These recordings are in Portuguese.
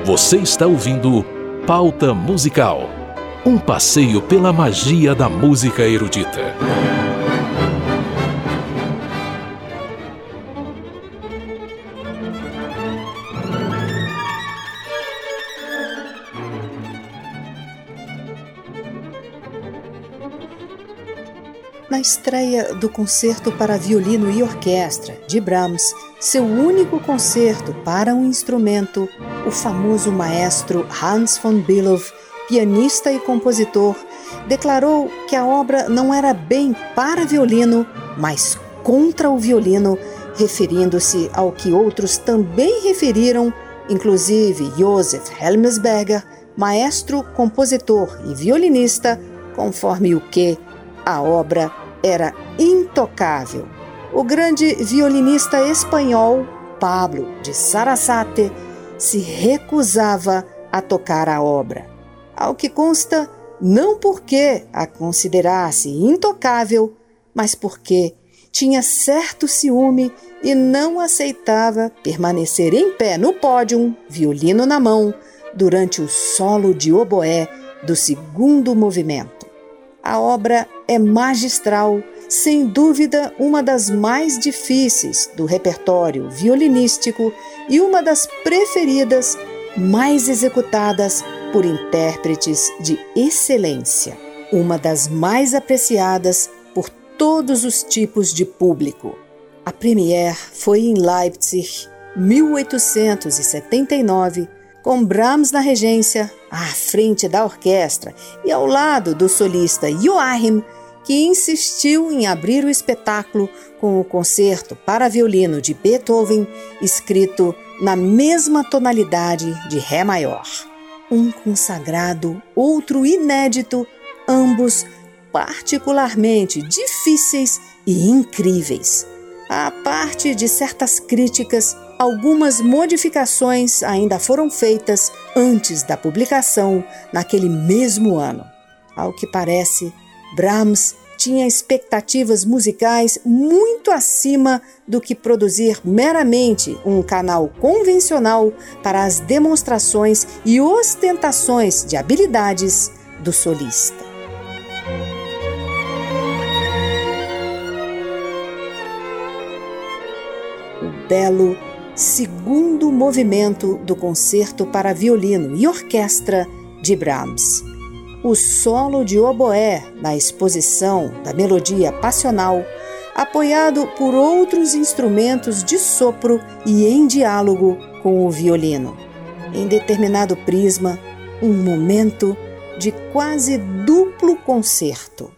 Você está ouvindo Pauta Musical, um passeio pela magia da música erudita. Na estreia do Concerto para Violino e Orquestra, de Brahms, seu único concerto para um instrumento, o famoso maestro Hans von Bülow, pianista e compositor, declarou que a obra não era bem para violino, mas contra o violino, referindo-se ao que outros também referiram, inclusive Joseph Helmsberger, maestro, compositor e violinista, conforme o que a obra era intocável. O grande violinista espanhol Pablo de Sarasate se recusava a tocar a obra. Ao que consta, não porque a considerasse intocável, mas porque tinha certo ciúme e não aceitava permanecer em pé no pódio, violino na mão, durante o solo de oboé do segundo movimento. A obra é magistral, sem dúvida uma das mais difíceis do repertório violinístico e uma das preferidas, mais executadas por intérpretes de excelência. Uma das mais apreciadas por todos os tipos de público. A premiere foi em Leipzig, 1879, com Brahms na regência, à frente da orquestra e ao lado do solista Joachim, que insistiu em abrir o espetáculo com o concerto para violino de Beethoven, escrito na mesma tonalidade de Ré maior. Um consagrado, outro inédito, ambos particularmente difíceis e incríveis. À parte de certas críticas, algumas modificações ainda foram feitas antes da publicação naquele mesmo ano. Ao que parece, Brahms tinha expectativas musicais muito acima do que produzir meramente um canal convencional para as demonstrações e ostentações de habilidades do solista. O belo segundo movimento do Concerto para Violino e Orquestra de Brahms. O solo de oboé na exposição da melodia passional, apoiado por outros instrumentos de sopro e em diálogo com o violino. Em determinado prisma, um momento de quase duplo concerto.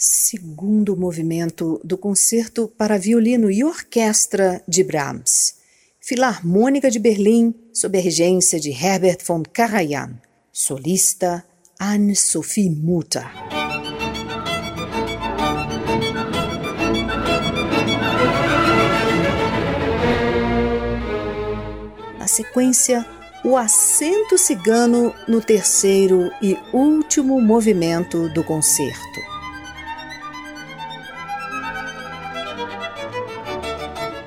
Segundo movimento do Concerto para Violino e Orquestra de Brahms, Filarmônica de Berlim, sob a regência de Herbert von Karajan, solista Anne-Sophie Mutter. Na sequência, o acento cigano no terceiro e último movimento do concerto.